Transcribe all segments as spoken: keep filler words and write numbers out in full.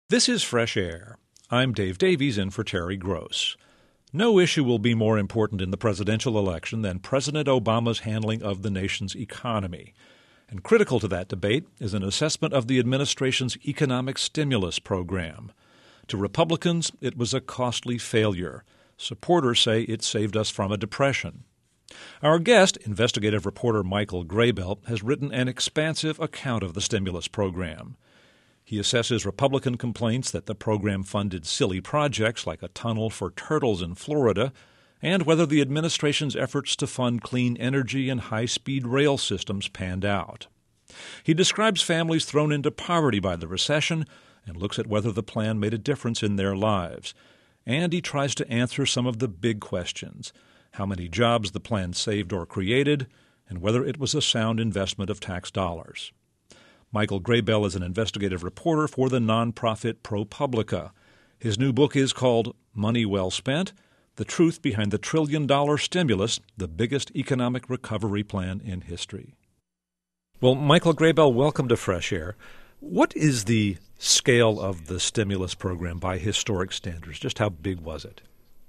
This is Fresh Air. I'm Dave Davies in for Terry Gross. No issue will be more important in the presidential election than President Obama's handling of the nation's economy. And critical to that debate is an assessment of the administration's economic stimulus program. To Republicans, it was a costly failure. Supporters say it saved us from a depression. Our guest, investigative reporter Michael Grabel, has written an expansive account of the stimulus program. He assesses Republican complaints that the program funded silly projects like a tunnel for turtles in Florida, and whether the administration's efforts to fund clean energy and high-speed rail systems panned out. He describes families thrown into poverty by the recession and looks at whether the plan made a difference in their lives. And he tries to answer some of the big questions: how many jobs the plan saved or created, and whether it was a sound investment of tax dollars. Michael Grabel is an investigative reporter for the nonprofit ProPublica. His new book is called Money Well Spent: The Truth Behind the Trillion-Dollar Stimulus, the Biggest Economic Recovery Plan in History. Well, Michael Grabel, welcome to Fresh Air. What is the scale of the stimulus program by historic standards? Just how big was it?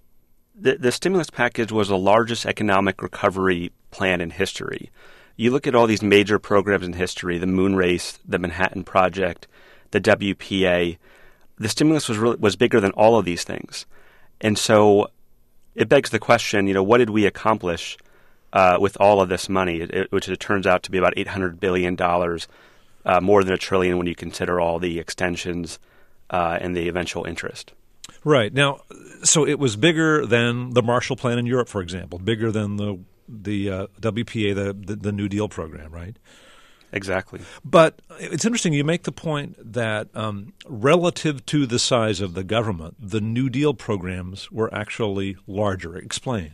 The, the stimulus package was the largest economic recovery plan in history. You look at all these major programs in history, the Moon Race, the Manhattan Project, the W P A, the stimulus was really, was bigger than all of these things. And so it begs the question, you know, what did we accomplish uh, with all of this money, it, which it turns out to be about eight hundred billion dollars, uh, more than a trillion when you consider all the extensions uh, and the eventual interest. Right. Now, so it was bigger than the Marshall Plan in Europe, for example, bigger than the the uh, W P A, the, the the New Deal program, right? Exactly. But it's interesting, you make the point that um, relative to the size of the government, the New Deal programs were actually larger. Explain.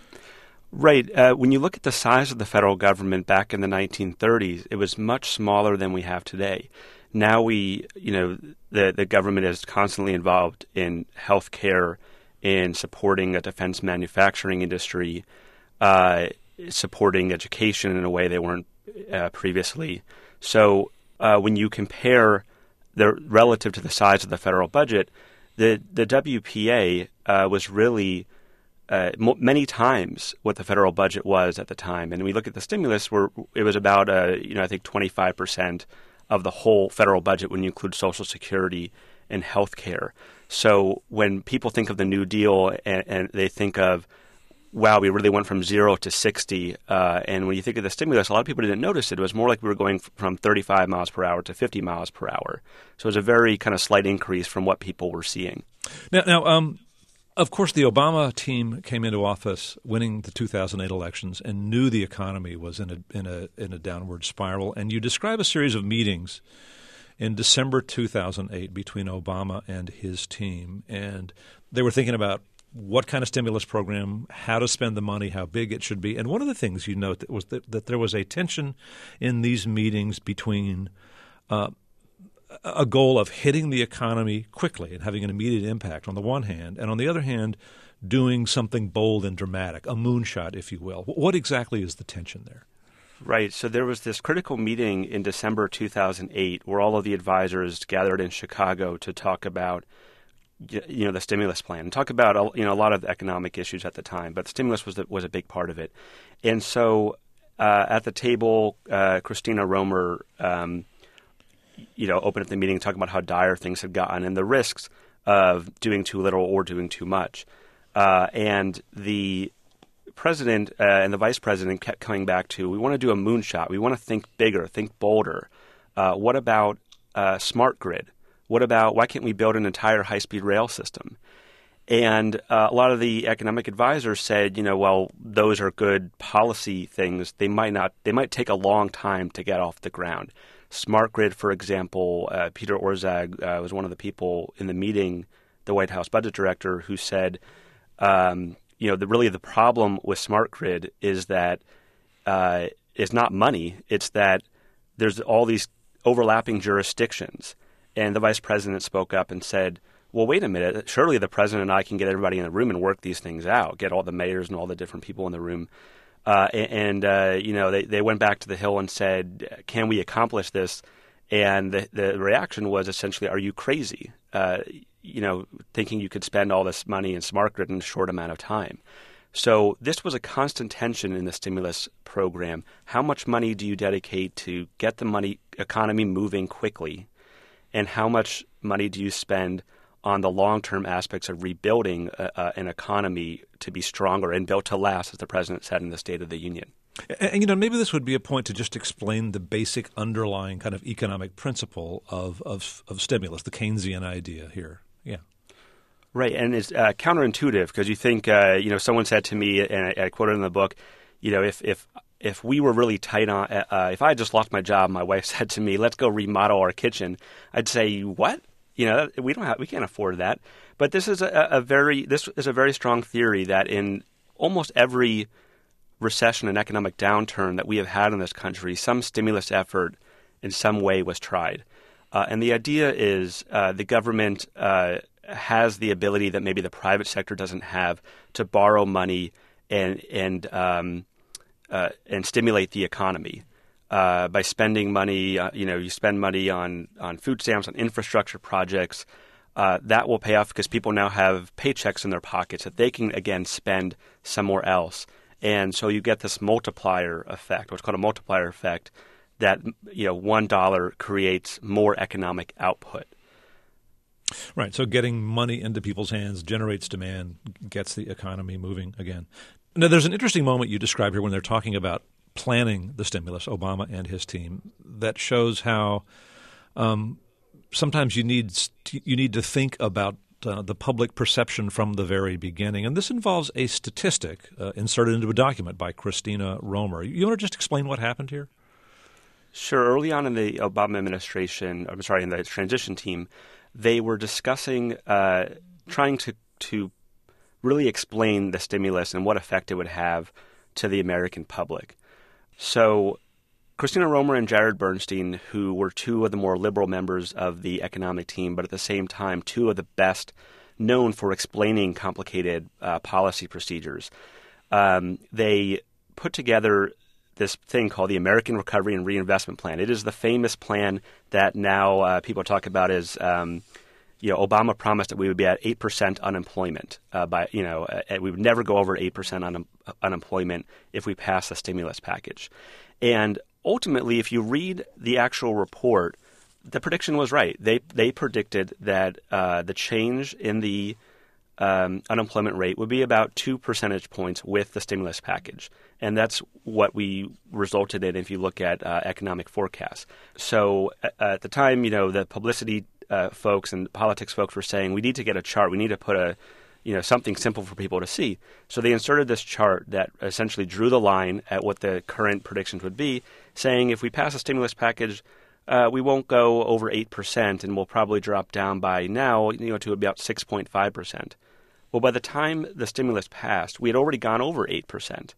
Right. Uh, when you look at the size of the federal government back in the nineteen thirties, it was much smaller than we have today. Now we, you know, the, the government is constantly involved in health care, in supporting a defense manufacturing industry, uh, supporting education in a way they weren't uh, previously. So uh, when you compare the relative to the size of the federal budget, the, the W P A uh, was really uh, m- many times what the federal budget was at the time. And we look at the stimulus, where it was about, uh, you know, I think twenty-five percent of the whole federal budget when you include Social Security and health care. So when people think of the New Deal and, and they think of, wow, we really went from zero to sixty. Uh, and when you think of the stimulus, a lot of people didn't notice it. It was more like we were going from thirty-five miles per hour to fifty miles per hour. So it was a very kind of slight increase from what people were seeing. Now, now um, of course, the Obama team came into office winning the two thousand eight elections and knew the economy was in a in a in a downward spiral. And you describe a series of meetings in December two thousand eight between Obama and his team, and they were thinking about what kind of stimulus program, how to spend the money, how big it should be. And one of the things you note that was that, that there was a tension in these meetings between uh, a goal of hitting the economy quickly and having an immediate impact on the one hand, and on the other hand, doing something bold and dramatic, a moonshot, if you will. What exactly is the tension there? Right. So there was this critical meeting in December two thousand eight where all of the advisors gathered in Chicago to talk about you know, the stimulus plan, and talk about, you know, a lot of economic issues at the time, but stimulus was the, was a big part of it. And so uh, at the table, uh, Christina Romer, um, you know, opened up the meeting talking about how dire things had gotten and the risks of doing too little or doing too much. Uh, and the president uh, and the vice president kept coming back to, we want to do a moonshot. We want to think bigger, think bolder. Uh, what about uh, smart grid? What about, why can't we build an entire high-speed rail system? And uh, a lot of the economic advisors said, you know, well, those are good policy things. They might not, they might take a long time to get off the ground. Smart grid, for example, uh, Peter Orszag uh, was one of the people in the meeting, the White House budget director, who said, um, you know, the, really the problem with smart grid is that uh, it's not money. It's that there's all these overlapping jurisdictions. And the vice president spoke up and said, well, wait a minute, surely the president and I can get everybody in the room and work these things out, get all the mayors and all the different people in the room. Uh, and, uh, you know, they, they went back to the Hill and said, can we accomplish this And the, the reaction was essentially, are you crazy? Uh, you know, thinking you could spend all this money in smart grid in a short amount of time. So this was a constant tension in the stimulus program. How much money do you dedicate to get the money economy moving quickly? And how much money do you spend on the long-term aspects of rebuilding uh, uh, an economy to be stronger and built to last, as the president said in the State of the Union? And, and, you know, maybe this would be a point to just explain the basic underlying kind of economic principle of, of, of stimulus, the Keynesian idea here. Yeah. Right, and it's uh, counterintuitive because you think, uh, you know, someone said to me, and I, I quoted in the book, you know, if if if we were really tight on, uh, if I had just lost my job, my wife said to me, let's go remodel our kitchen, I'd say, what? You know, we don't have, we can't afford that. But this is a, a very, this is a very strong theory that in almost every recession and economic downturn that we have had in this country, some stimulus effort in some way was tried. Uh, and the idea is uh, the government uh, has the ability that maybe the private sector doesn't have to borrow money and and um, uh, and stimulate the economy uh, by spending money. Uh, you know, you spend money on on food stamps, on infrastructure projects. Uh, that will pay off because people now have paychecks in their pockets that they can again spend somewhere else, and so you get this multiplier effect, what's called a multiplier effect, that you know one dollar creates more economic output. Right. So getting money into people's hands generates demand, gets the economy moving again. Now, there's an interesting moment you describe here when they're talking about planning the stimulus, Obama and his team, that shows how um, sometimes you need you need to think about uh, the public perception from the very beginning. And this involves a statistic uh, inserted into a document by Christina Romer. You want to just explain what happened here? Sure. Early on in the Obama administration, I'm sorry, in the transition team, they were discussing uh, trying to, to really explain the stimulus and what effect it would have to the American public. So Christina Romer and Jared Bernstein, who were two of the more liberal members of the economic team, but at the same time two of the best known for explaining complicated uh, policy procedures, um, they put together this thing called the American Recovery and Reinvestment Plan. It is the famous plan that now uh, people talk about as, um, you know, Obama promised that we would be at eight percent unemployment uh, by, you know, uh, we would never go over eight percent un- unemployment if we pass the stimulus package. And ultimately, if you read the actual report, the prediction was right. They they predicted that uh, the change in the Um, unemployment rate would be about two percentage points with the stimulus package. And that's what we resulted in if you look at uh, economic forecasts. So uh, at the time, you know, the publicity uh, folks and politics folks were saying, we need to get a chart. We need to put a, you know, something simple for people to see. So they inserted this chart that essentially drew the line at what the current predictions would be, saying if we pass a stimulus package, uh, we won't go over eight percent and we'll probably drop down by now, you know, to about six point five percent. Well, by the time the stimulus passed, we had already gone over eight percent.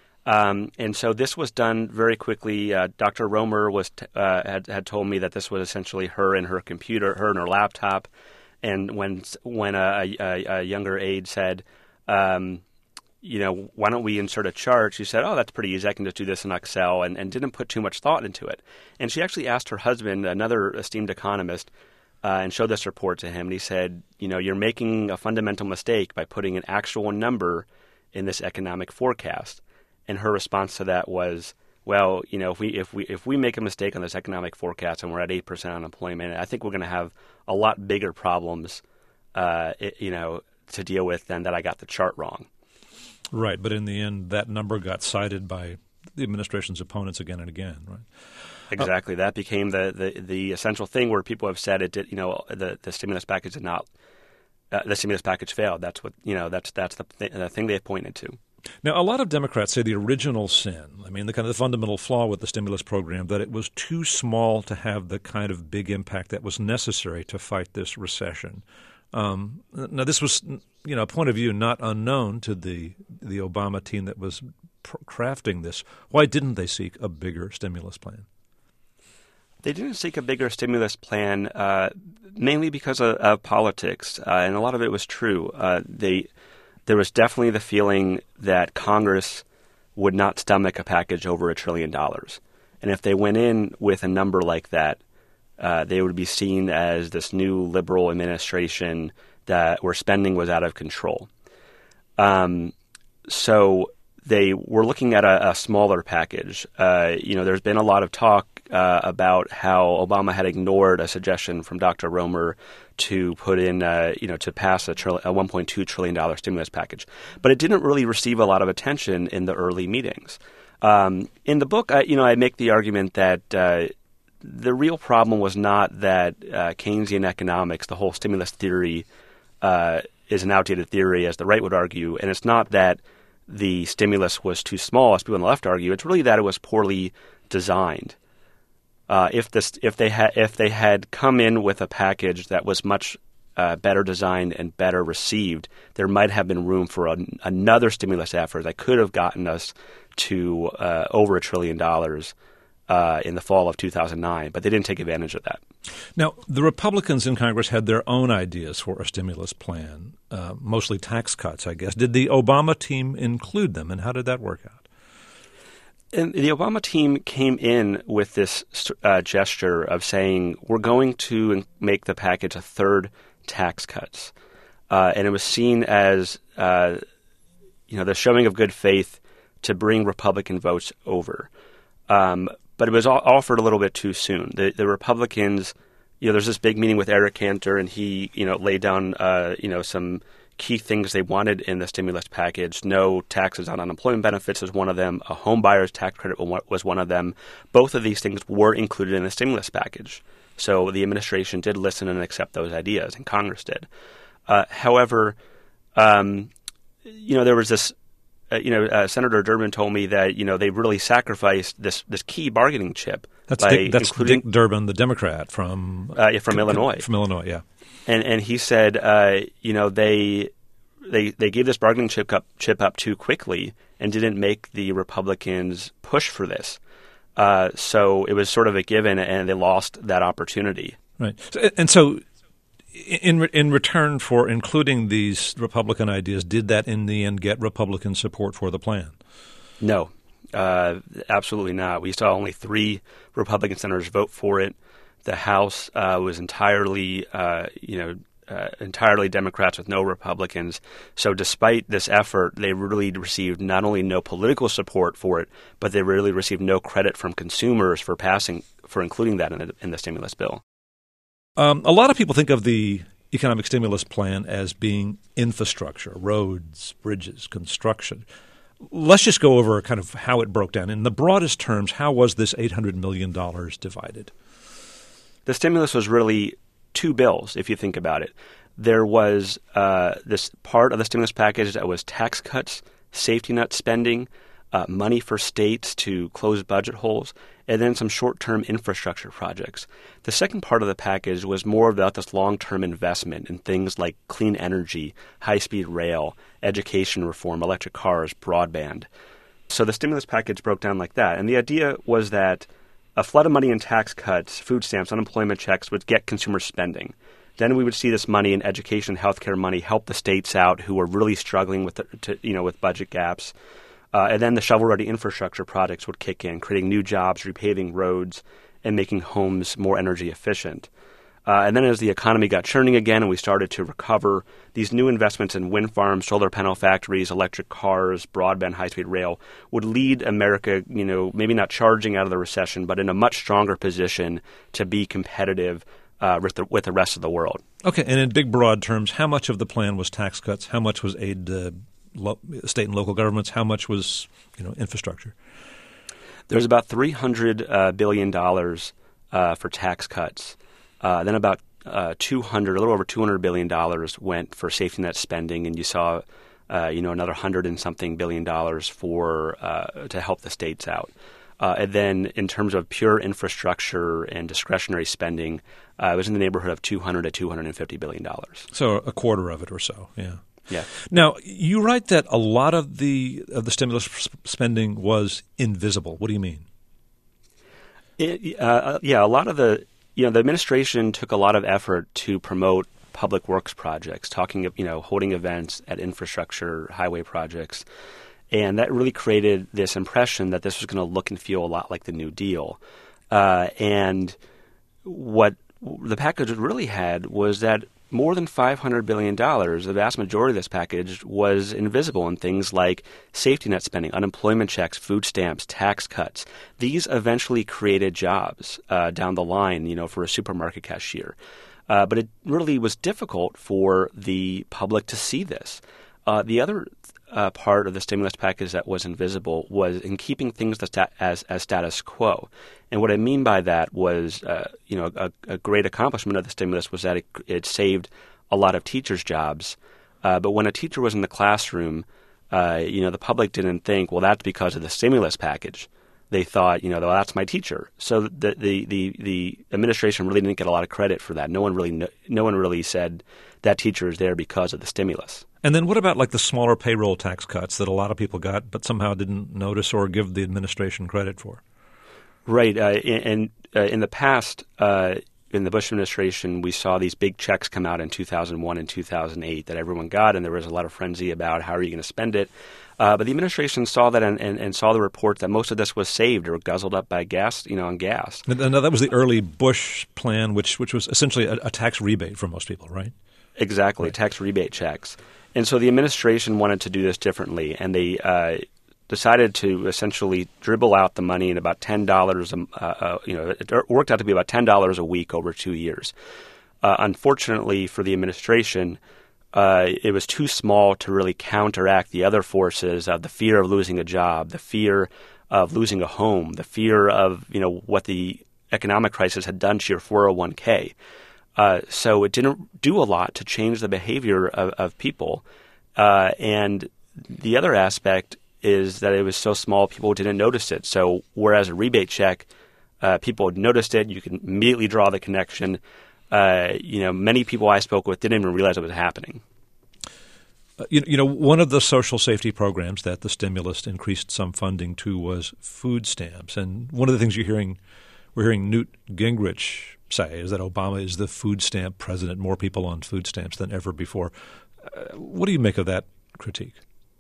Um, and so this was done very quickly. Uh, Doctor Romer was t- uh, had, had told me that this was essentially her and her computer, her and her laptop. And when when a, a, a younger aide said, um, you know, why don't we insert a chart? She said, oh, that's pretty easy. I can just do this in Excel, and, and didn't put too much thought into it. And she actually asked her husband, another esteemed economist, Uh, and showed this report to him. And he said, you know, you're making a fundamental mistake by putting an actual number in this economic forecast. And her response to that was, well, you know, if we if we if we make a mistake on this economic forecast and we're at eight percent unemployment, I think we're going to have a lot bigger problems, uh, it, you know, to deal with than that I got the chart wrong. Right. But in the end, that number got cited by the administration's opponents again and again, right? Exactly. That became the, the, the essential thing where people have said it did, you know, the, the stimulus package did not, uh, the stimulus package failed. That's what, you know, that's that's the, th- the thing they've pointed to. Now, a lot of Democrats say the original sin, I mean, the kind of the fundamental flaw with the stimulus program, that it was too small to have the kind of big impact that was necessary to fight this recession. Um, now, this was, you know, a point of view not unknown to the the Obama team that was pr- crafting this. Why didn't they seek a bigger stimulus plan? They didn't seek a bigger stimulus plan, uh, mainly because of, of politics, uh, and a lot of it was true. Uh, they, there was definitely the feeling that Congress would not stomach a package over a trillion dollars, and if they went in with a number like that, uh, they would be seen as this new liberal administration that where spending was out of control. Um, so they were looking at a, a smaller package. Uh, you know, there's been a lot of talk uh, about how Obama had ignored a suggestion from Doctor Romer to put in, uh, you know, to pass a, tri- a one point two trillion dollars stimulus package. But it didn't really receive a lot of attention in the early meetings. Um, in the book, I, you know, I make the argument that uh, the real problem was not that uh, Keynesian economics, the whole stimulus theory, uh, is an outdated theory, as the right would argue, and it's not that the stimulus was too small, as people on the left argue. It's really that it was poorly designed. Uh, if this, if they had, if they had come in with a package that was much uh, better designed and better received, there might have been room for a, another stimulus effort that could have gotten us to uh, over a trillion dollars uh, in the fall of two thousand nine. But they didn't take advantage of that. Now, the Republicans in Congress had their own ideas for a stimulus plan, uh, mostly tax cuts, I guess. Did the Obama team include them, and how did that work out? And the Obama team came in with this uh, gesture of saying, we're going to make the package a third tax cuts. Uh, and it was seen as, uh, you know, the showing of good faith to bring Republican votes over. Um, but it was offered a little bit too soon. The, the Republicans, you know, there's this big meeting with Eric Cantor, and he, you know, laid down, uh, you know, some key things they wanted in the stimulus package. No taxes on unemployment benefits was one of them. A home buyer's tax credit was one of them. Both of these things were included in the stimulus package. So the administration did listen and accept those ideas, and Congress did. Uh, however, um, you know, there was this, uh, you know, uh, Senator Durbin told me that, you know, they really sacrificed this, this key bargaining chip. That's, Dick, that's Dick Durbin, the Democrat from uh, yeah, from c- Illinois. From Illinois, yeah. And and he said, uh, you know, they they they gave this bargaining chip up chip up too quickly and didn't make the Republicans push for this. Uh, so it was sort of a given, and they lost that opportunity. Right. So, and so, in in return for including these Republican ideas, did that in the end get Republican support for the plan? No, uh, absolutely not. We saw only three Republican senators vote for it. The House uh, was entirely, uh, you know, uh, entirely Democrats with no Republicans. So despite this effort, they really received not only no political support for it, but they really received no credit from consumers for passing, for including that in the, in the stimulus bill. Um, a lot of people think of the economic stimulus plan as being infrastructure, roads, bridges, construction. Let's just go over kind of how it broke down. In the broadest terms, how was this eight hundred million dollars divided? The stimulus was really two bills, if you think about it. There was uh, this part of the stimulus package that was tax cuts, safety net spending, uh, money for states to close budget holes, and then some short-term infrastructure projects. The second part of the package was more about this long-term investment in things like clean energy, high-speed rail, education reform, electric cars, broadband. So the stimulus package broke down like that. And the idea was that a flood of money in tax cuts, food stamps, unemployment checks would get consumer spending. Then we would see this money in education, healthcare money help the states out who were really struggling with, the, to, you know, with budget gaps. Uh, and then the shovel-ready infrastructure projects would kick in, creating new jobs, repaving roads, and making homes more energy efficient. Uh, and then as the economy got churning again and we started to recover, these new investments in wind farms, solar panel factories, electric cars, broadband, high-speed rail would lead America, you know, maybe not charging out of the recession, but in a much stronger position to be competitive uh, with, the, with the rest of the world. Okay, and in big, broad terms, how much of the plan was tax cuts? How much was aid to lo- state and local governments? How much was, you know, infrastructure? There's about three hundred uh, billion dollars uh, for tax cuts. Uh, then about uh, two hundred, a little over two hundred billion dollars went for safety net spending, and you saw, uh, you know, another hundred and something billion dollars for uh, to help the states out. Uh, and then in terms of pure infrastructure and discretionary spending, uh, it was in the neighborhood of two hundred to two hundred and fifty billion dollars. So a quarter of it or so, yeah. Yeah. Now you write that a lot of the of the stimulus spending was invisible. What do you mean? It, uh, yeah, a lot of the. You know, the administration took a lot of effort to promote public works projects, talking, you know, holding events at infrastructure, highway projects. And that really created this impression that this was going to look and feel a lot like the New Deal. Uh, and what the package really had was that more than five hundred billion dollars, the vast majority of this package, was invisible in things like safety net spending, unemployment checks, food stamps, tax cuts. These eventually created jobs uh, down the line, you know, for a supermarket cashier. Uh, but it really was difficult for the public to see this. Uh, the other uh, part of the stimulus package that was invisible was in keeping things as, as status quo. And what I mean by that was, uh, you know, a, a great accomplishment of the stimulus was that it, it saved a lot of teachers' jobs. Uh, but when a teacher was in the classroom, uh, you know, the public didn't think, well, that's because of the stimulus package. They thought, you know, well, that's my teacher. So the, the the the administration really didn't get a lot of credit for that. No one really no, no one really said that teacher is there because of the stimulus. And then what about like the smaller payroll tax cuts that a lot of people got but somehow didn't notice or give the administration credit for? Right. Uh, and uh, in the past, uh, in the Bush administration, we saw these big checks come out in two thousand one and two thousand eight that everyone got, and there was a lot of frenzy about how are you going to spend it. Uh, but the administration saw that and, and, and saw the report that most of this was saved or guzzled up by gas, you know, on gas. And, and that was the early Bush plan, which which was essentially a, a tax rebate for most people, right? Exactly, right. Tax rebate checks. And so the administration wanted to do this differently, and they uh, decided to essentially dribble out the money in about ten dollars. Uh, uh, you know, it worked out to be about ten dollars a week over two years. Uh, unfortunately for the administration, uh, it was too small to really counteract the other forces of the fear of losing a job, the fear of losing a home, the fear of, you know, what the economic crisis had done to your four oh one k. Uh, so it didn't do a lot to change the behavior of, of people. Uh, and the other aspect is that it was so small people didn't notice it. So whereas a rebate check, uh, people noticed it, you can immediately draw the connection. Uh, you know, many people I spoke with didn't even realize it was happening. Uh, you, you know, one of the social safety programs that the stimulus increased some funding to was food stamps. And one of the things you're hearing, we're hearing Newt Gingrich say is that Obama is the food stamp president, more people on food stamps than ever before. Uh, what do you make of that critique?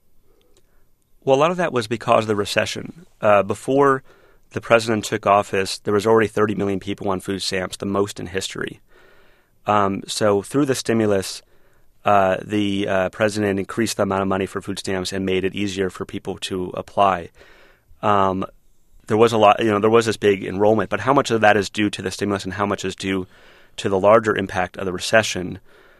Well, a lot of that was because of the recession. Uh, before the president took office, there was already thirty million people on food stamps, the most in history. Um, so through the stimulus, uh, the uh, president increased the amount of money for food stamps and made it easier for people to apply. Um, there was a lot, you know, there was this big enrollment, but how much of that is due to the stimulus and how much is due to the larger impact of the recession?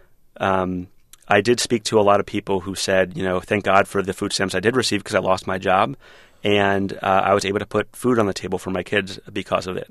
Um, I did speak to a lot of people who said, you know, thank God for the food stamps I did receive because I lost my job, and uh, I was able to put food on the table for my kids because of it.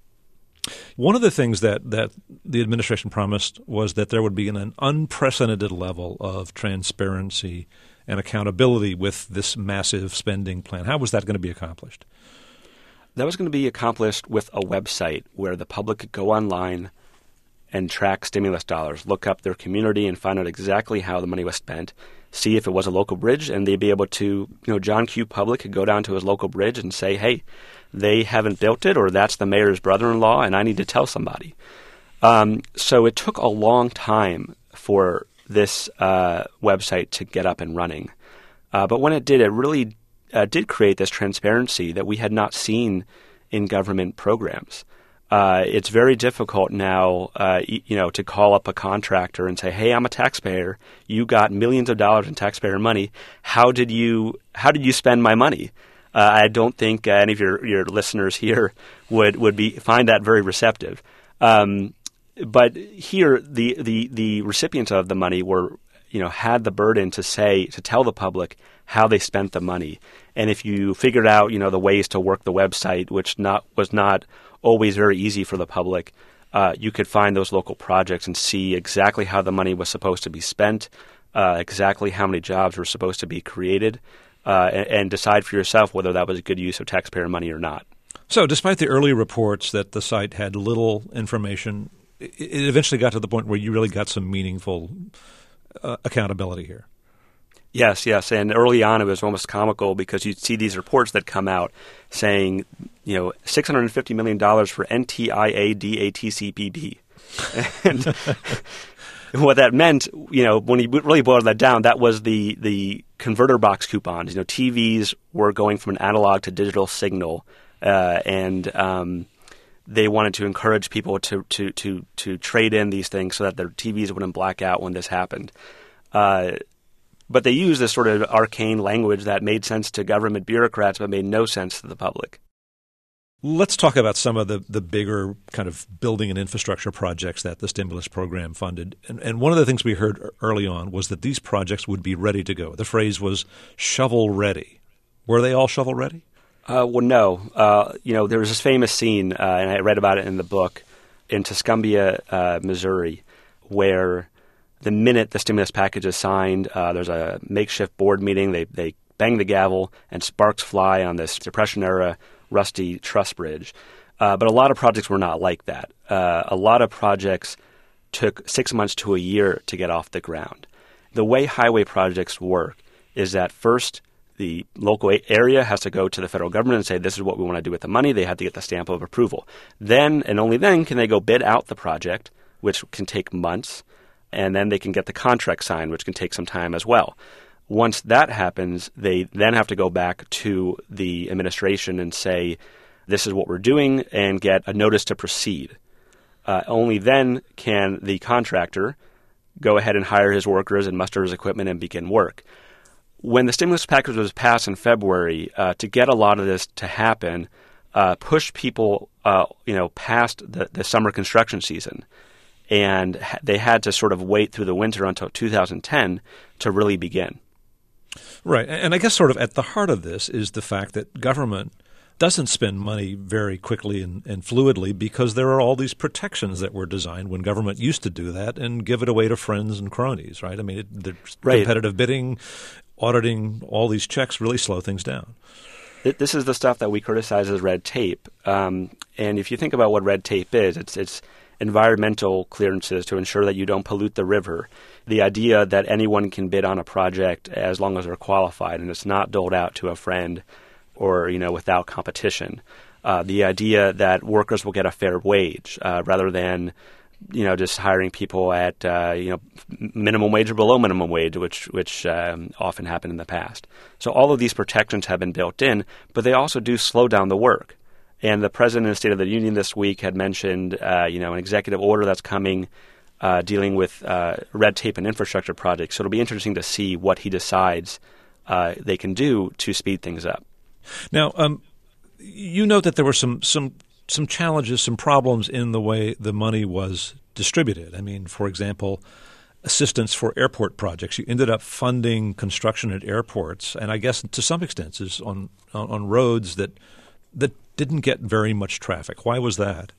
One of the things that, that the administration promised was that there would be an, an unprecedented level of transparency and accountability with this massive spending plan. How was that going to be accomplished? That was going to be accomplished with a website where the public could go online and track stimulus dollars, look up their community and find out exactly how the money was spent, see if it was a local bridge, and they'd be able to, you know, John Q. Public could go down to his local bridge and say, hey, they haven't built it, or that's the mayor's brother-in-law, and I need to tell somebody. Um, so it took a long time for this uh, website to get up and running. Uh, but when it did, it really uh, did create this transparency that we had not seen in government programs. Uh, it's very difficult now, uh, you know, to call up a contractor and say, "Hey, I'm a taxpayer. You got millions of dollars in taxpayer money. How did you how did you spend my money?" Uh, I don't think uh, any of your, your listeners here would would be find that very receptive. Um, but here, the, the the recipients of the money were, you know, had the burden to say to tell the public how they spent the money, and if you figured out, you know, the ways to work the website, which not was not always very easy for the public, uh, you could find those local projects and see exactly how the money was supposed to be spent, uh, exactly how many jobs were supposed to be created, uh, and, and decide for yourself whether that was a good use of taxpayer money or not. So despite the early reports that the site had little information, it, it eventually got to the point where you really got some meaningful uh, accountability here. Yes, yes. And early on, it was almost comical because you'd see these reports that come out saying, you know, six hundred fifty million dollars for N T I A D A T C P B. And what that meant, you know, when you really boiled that down, that was the, the converter box coupons. You know, T Vs were going from an analog to digital signal. Uh, and um, they wanted to encourage people to to to to trade in these things so that their T Vs wouldn't black out when this happened. Uh, but they used this sort of arcane language that made sense to government bureaucrats but made no sense to the public. Let's talk about some of the, the bigger kind of building and infrastructure projects that the stimulus program funded. And, and one of the things we heard early on was that these projects would be ready to go. The phrase was shovel ready. Were they all shovel ready? Uh, well, no. Uh, you know, there was this famous scene, uh, and I read about it in the book, in Tuscumbia, uh, Missouri, where the minute the stimulus package is signed, uh, there's a makeshift board meeting. They they bang the gavel, and sparks fly on this Depression-era rusty truss bridge. Uh, but a lot of projects were not like that. Uh, a lot of projects took six months to a year to get off the ground. The way highway projects work is that first the local area has to go to the federal government and say, this is what we want to do with the money. They have to get the stamp of approval. Then, and only then, can they go bid out the project, which can take months, and then they can get the contract signed, which can take some time as well. Once that happens, they then have to go back to the administration and say, this is what we're doing, and get a notice to proceed. Uh, only then can the contractor go ahead and hire his workers and muster his equipment and begin work. When the stimulus package was passed in February, uh, to get a lot of this to happen, uh, pushed people uh, you know, past the, the summer construction season. And ha- they had to sort of wait through the winter until two thousand ten to really begin. Right. And I guess sort of at the heart of this is the fact that government doesn't spend money very quickly and, and fluidly because there are all these protections that were designed when government used to do that and give it away to friends and cronies, right? I mean, it, the right. competitive bidding, auditing, all these checks really slow things down. This is the stuff that we criticize as red tape. Um, and if you think about what red tape is, it's it's environmental clearances to ensure that you don't pollute the river. The idea that anyone can bid on a project as long as they're qualified and it's not doled out to a friend or, you know, without competition. Uh, the idea that workers will get a fair wage uh, rather than, you know, just hiring people at, uh, you know, minimum wage or below minimum wage, which which um, often happened in the past. So all of these protections have been built in, but they also do slow down the work. And the president of the State of the Union this week had mentioned, uh, you know, an executive order that's coming uh, dealing with uh, red tape and infrastructure projects. So it'll be interesting to see what he decides uh, they can do to speed things up. Now, um, you note that there were some some some challenges, some problems in the way the money was distributed. I mean, for example, assistance for airport projects. You ended up funding construction at airports, and I guess to some extent is on on, on roads that that didn't get very much traffic. Why was that?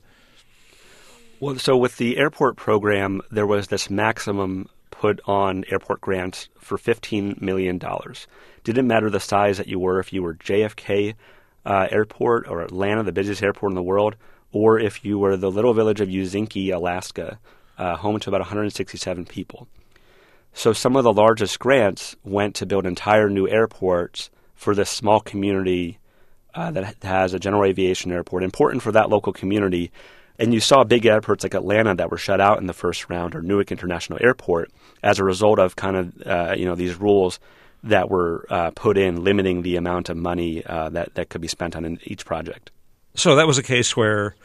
Well, so with the airport program, there was this maximum put on airport grants for fifteen million dollars. Didn't matter the size that you were, if you were J F K uh, Airport or Atlanta, the busiest airport in the world, or if you were the little village of Uzinki, Alaska, uh, home to about one hundred sixty-seven people. So some of the largest grants went to build entire new airports for this small community uh, that has a general aviation airport, important for that local community. And you saw big airports like Atlanta that were shut out in the first round, or Newark International Airport, as a result of kind of uh, you know these rules that were uh, put in, limiting the amount of money uh, that that could be spent on each project. So that was a case where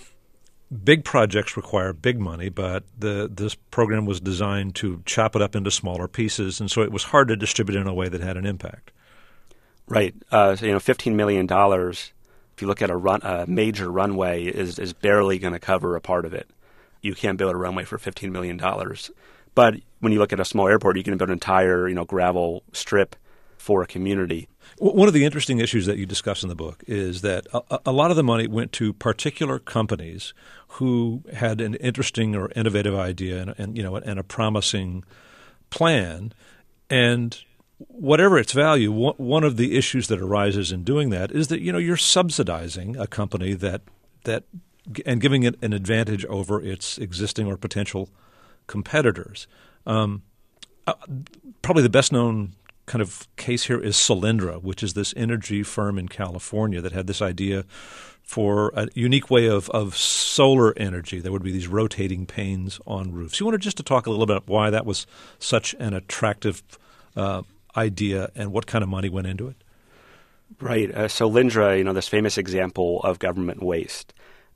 big projects require big money, but the this program was designed to chop it up into smaller pieces, and so it was hard to distribute in a way that had an impact. Right. Uh, so, you know, fifteen million dollars. If you look at a run, a major runway is, is barely going to cover a part of it. You can't build a runway for fifteen million dollars. But when you look at a small airport, you can build an entire, you know, gravel strip for a community. One of the interesting issues that you discuss in the book is that a, a lot of the money went to particular companies who had an interesting or innovative idea and, and you know, and a promising plan. And whatever its value, one of the issues that arises in doing that is that, you know, you're subsidizing a company that that and giving it an advantage over its existing or potential competitors. Um, uh, probably the best known kind of case here is Solyndra, which is this energy firm in California that had this idea for a unique way of, of solar energy. There would be these rotating panes on roofs. You wanted just to talk a little bit about why that was such an attractive uh idea and what kind of money went into it? Right. Uh, so Solyndra, you know, this famous example of government waste.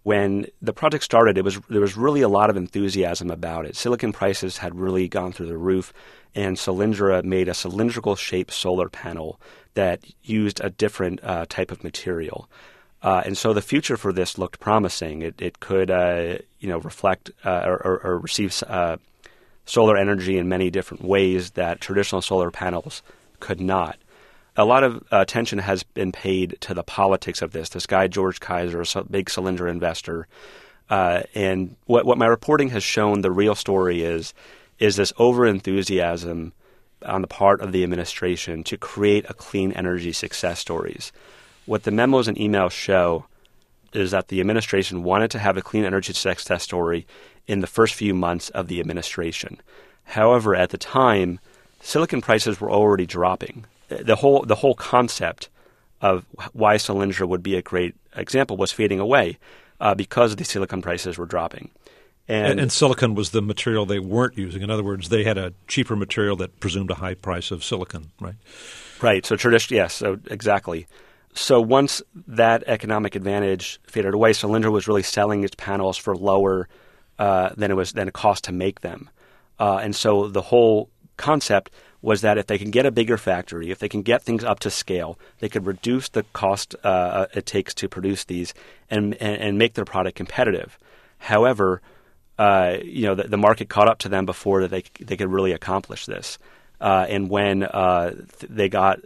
when the project started, it was there was really a lot of enthusiasm about it. Silicon prices had really gone through the roof, and Solyndra made a cylindrical-shaped solar panel that used a different uh, type of material. Uh, and so the future for this looked promising. It, it could, uh, you know, reflect uh, or, or receive uh, solar energy in many different ways that traditional solar panels could not. A lot of uh, attention has been paid to the politics of this. This guy, George Kaiser, a big Solyndra investor. Uh, and what, what my reporting has shown, the real story is, is this over-enthusiasm on the part of the administration to create a clean energy success stories. What the memos and emails show is that the administration wanted to have a clean energy success story in the first few months of the administration. However, at the time, silicon prices were already dropping. The whole the whole concept of why Solyndra would be a great example was fading away uh, because the silicon prices were dropping. And, and, and silicon was the material they weren't using. In other words, they had a cheaper material that presumed a high price of silicon, right? Right. So tradition, yes, so exactly. So once that economic advantage faded away, Solyndra was really selling its panels for lower uh, than it was than it cost to make them. Uh, and so the whole concept was that if they can get a bigger factory, if they can get things up to scale, they could reduce the cost uh, it takes to produce these and, and, and make their product competitive. However, uh, you know, the, the market caught up to them before that they they could really accomplish this. Uh, and when uh, th- they got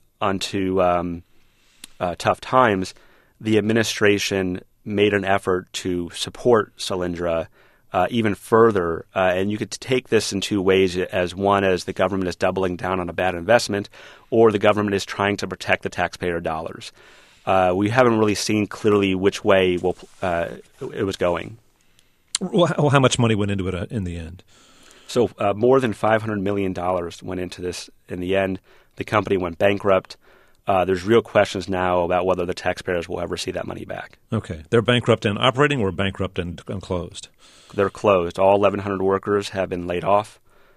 onto um, uh, tough times, the administration made an effort to support Solyndra Uh, even further, uh, and you could take this in two ways. As one, as the government is doubling down on a bad investment, or the government is trying to protect the taxpayer dollars. Uh, we haven't really seen clearly which way we'll, uh, it was going. Well, how much money went into it in the end? So uh, more than five hundred million dollars went into this in the end. The company went bankrupt. Uh, there's real questions now about whether the taxpayers will ever see that money back. Okay. They're bankrupt and operating or bankrupt and, and closed? They're closed. All eleven hundred workers have been laid off.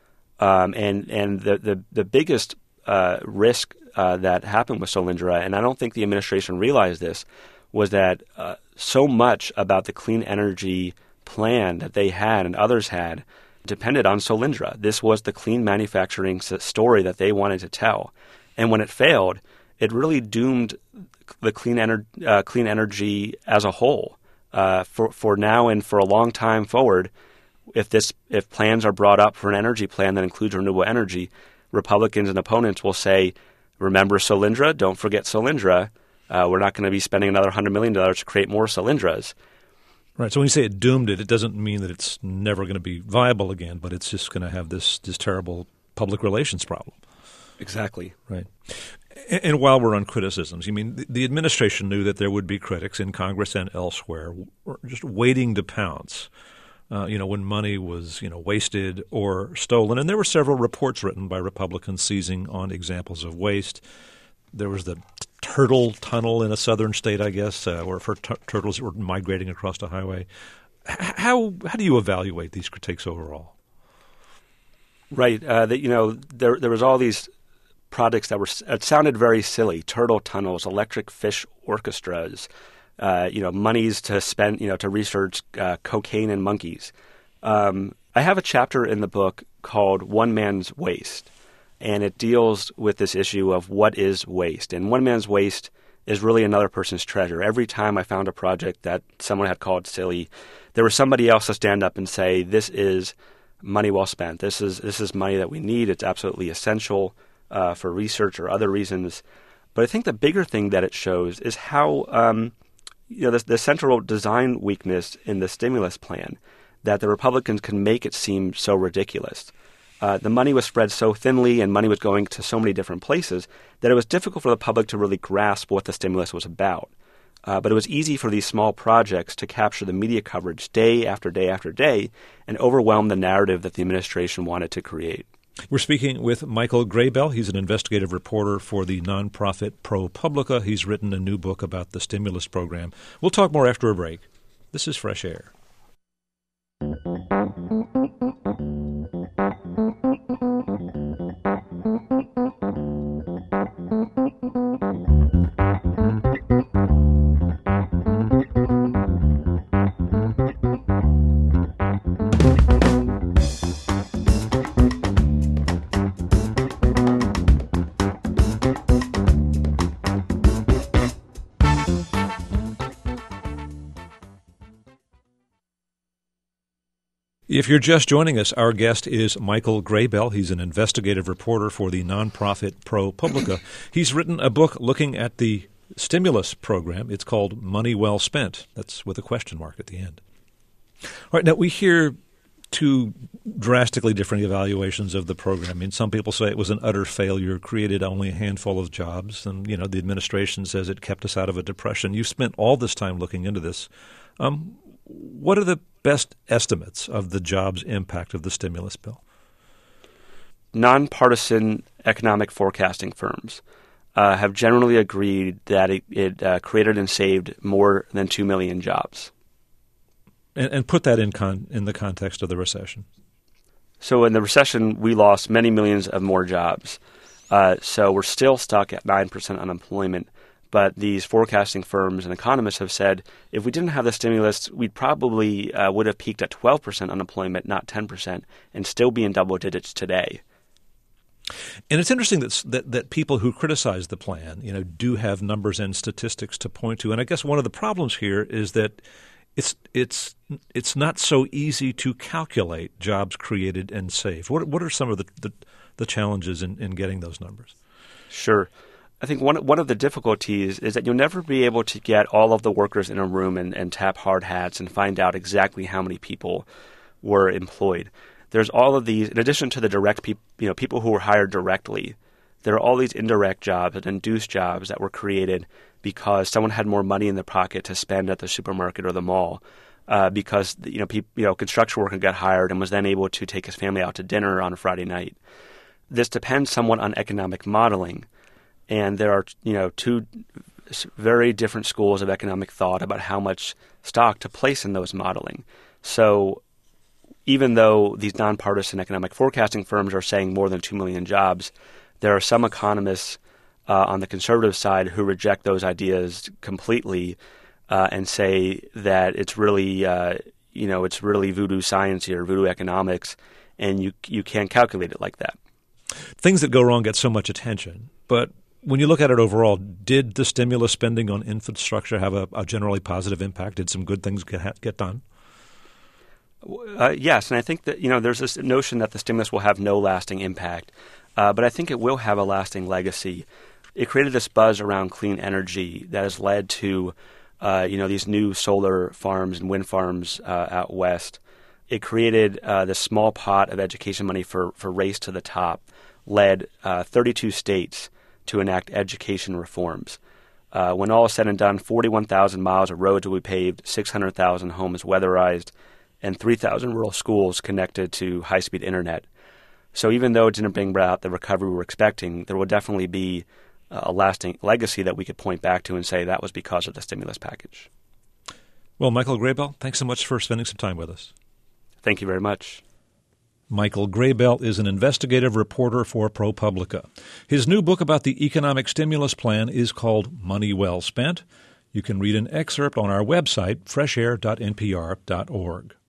Um, and and the, the, the biggest uh, risk uh, that happened with Solyndra, and I don't think the administration realized this, was that uh, so much about the clean energy plan that they had and others had depended on Solyndra. This was the clean manufacturing story that they wanted to tell. And when it failed, it really doomed the clean, ener- uh, clean energy as a whole. Uh, for for now and for a long time forward, if this if plans are brought up for an energy plan that includes renewable energy, Republicans and opponents will say, "Remember Solyndra? Don't forget Solyndra. Uh, we're not going to be spending another hundred million dollars to create more Solyndras." Right. So when you say it doomed it, it doesn't mean that it's never going to be viable again, but it's just going to have this this terrible public relations problem. Exactly. Right. And while we're on criticisms, you mean the administration knew that there would be critics in Congress and elsewhere just waiting to pounce, uh, you know, when money was, you know, wasted or stolen. And there were several reports written by Republicans seizing on examples of waste. There was the turtle tunnel in a southern state, I guess, uh, where for t- turtles that were migrating across the highway. How how do you evaluate these critiques overall? Right. Uh, that, you know, there there was all these projects that were it sounded very silly: turtle tunnels, electric fish orchestras, uh, you know, monies to spend, you know, to research uh, cocaine in monkeys. Um, I have a chapter in the book called "One Man's Waste," and it deals with this issue of what is waste. And one man's waste is really another person's treasure. Every time I found a project that someone had called silly, there was somebody else to stand up and say, "This is money well spent. This is this is money that we need. It's absolutely essential." Uh, for research or other reasons. But I think the bigger thing that it shows is how, um, you know, the, the central design weakness in the stimulus plan, that the Republicans can make it seem so ridiculous. Uh, the money was spread so thinly and money was going to so many different places that it was difficult for the public to really grasp what the stimulus was about. Uh, but it was easy for these small projects to capture the media coverage day after day after day and overwhelm the narrative that the administration wanted to create. We're speaking with Michael Graybell. He's an investigative reporter for the nonprofit ProPublica. He's written a new book about the stimulus program. We'll talk more after a break. This is Fresh Air. If you're just joining us, our guest is Michael Grabell. He's an investigative reporter for the nonprofit ProPublica. He's written a book looking at the stimulus program. It's called Money Well Spent. That's with a question mark at the end. All right, now we hear two drastically different evaluations of the program. I mean, some people say it was an utter failure, created only a handful of jobs, and, you know, the administration says it kept us out of a depression. You've spent all this time looking into this. Um, what are the best estimates of the jobs impact of the stimulus bill? Nonpartisan economic forecasting firms uh, have generally agreed that it, it uh, created and saved more than two million jobs. And, and put that in con- in the context of the recession. So in the recession, we lost many millions of more jobs. Uh, so we're still stuck at nine percent unemployment. But these forecasting firms and economists have said if we didn't have the stimulus, we probably uh, would have peaked at twelve percent unemployment, not ten percent, and still be in double digits today. And it's interesting that, that that people who criticize the plan, you know, do have numbers and statistics to point to. And I guess one of the problems here is that it's it's it's not so easy to calculate jobs created and saved. What what are some of the the, the challenges in, in getting those numbers? Sure. I think one one of the difficulties is that you'll never be able to get all of the workers in a room and, and tap hard hats and find out exactly how many people were employed. There's all of these, in addition to the direct people, you know, people who were hired directly, there are all these indirect jobs and induced jobs that were created because someone had more money in their pocket to spend at the supermarket or the mall. Uh, because you know, people, you know, construction worker got hired and was then able to take his family out to dinner on a Friday night. This depends somewhat on economic modeling. And there are, you know, two very different schools of economic thought about how much stock to place in those modeling. So even though these nonpartisan economic forecasting firms are saying more than two million jobs, there are some economists uh, on the conservative side who reject those ideas completely uh, and say that it's really, uh, you know, it's really voodoo science here, voodoo economics, and you you can't calculate it like that. Things that go wrong get so much attention, but when you look at it overall, did the stimulus spending on infrastructure have a, a generally positive impact? Did some good things get, get done? Uh, yes, and I think that, you know, there's this notion that the stimulus will have no lasting impact, uh, but I think it will have a lasting legacy. It created this buzz around clean energy that has led to, uh, you know, these new solar farms and wind farms uh, out west. It created uh, this small pot of education money for, for Race to the Top, led uh, thirty-two states to enact education reforms. Uh, when all is said and done, forty-one thousand miles of roads will be paved, six hundred thousand homes weatherized, and three thousand rural schools connected to high-speed internet. So even though it didn't bring about the recovery we were expecting, there will definitely be a lasting legacy that we could point back to and say that was because of the stimulus package. Well, Michael Grabell, thanks so much for spending some time with us. Thank you very much. Michael Grabell is an investigative reporter for ProPublica. His new book about the economic stimulus plan is called Money Well Spent. You can read an excerpt on our website, fresh air dot n p r dot org.